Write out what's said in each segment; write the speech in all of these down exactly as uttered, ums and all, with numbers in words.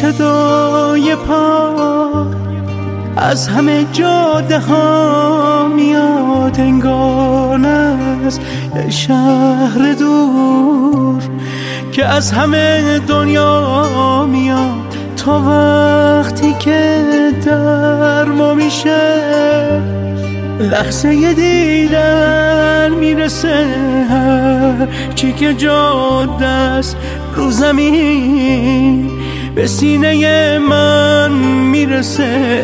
صدای پا از همه جاده ها میاد، انگار از یه شهر دور که از همه دنیا میاد. تا وقتی که در ما میشه لحظه ی دیدن میرسه، هر چی که جاده است رو زمین به سینه من میرسه.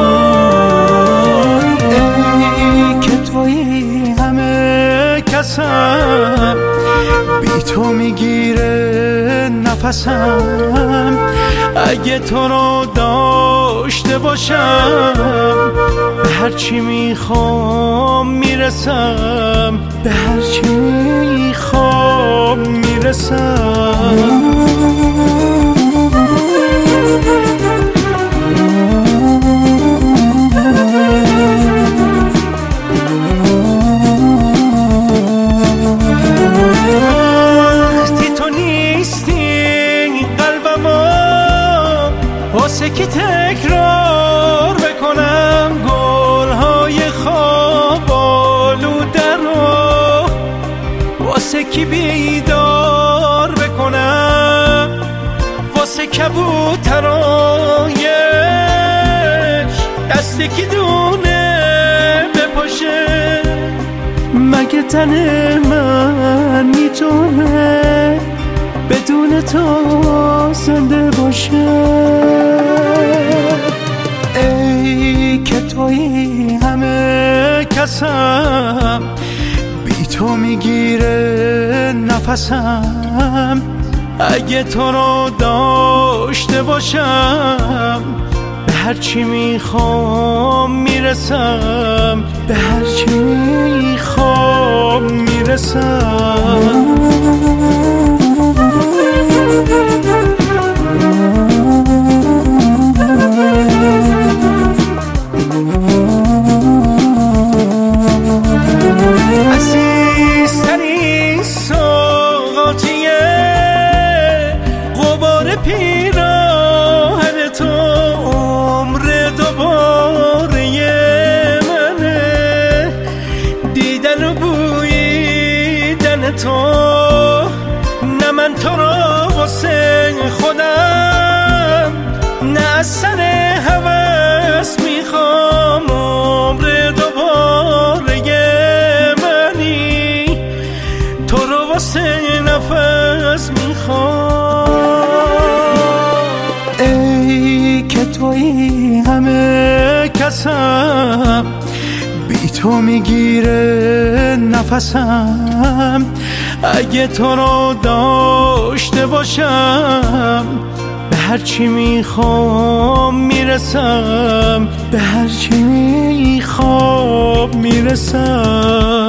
وای ای که توی همه کسم، بی تو میگیره نفسم. اگه تو رو داشته باشم به هرچی میخوام میرسم، به هرچی میخوام میرسم. واسه کی تکرار بکنم گلهای خواب آلوده رو، واسه کی بیدار بکنم واسه کبوترایش دست کی دونه بپاشه. مگه تن من میتونه بدون تو زنده باشه؟ ای که توی همه کسم، بی تو میگیره نفسم. اگه تو رو داشته باشم به هرچی میخوام میرسم، به هرچی میخوام میرسم. عزیزترین سوغاتیه غبار پیراهن تو، عمر دوباره منه دیدن و بویدن تو. نه من تو رو واسه خودم، نه از سر هوس میخوام، عمر دوباره منی تو رو واسه نفس میخوام. ای که توی همه کسم، بی تو میگیره نفسم. اگه تو رو داشته باشم به هرچی میخوام میرسم، به هرچی میخوام میرسم.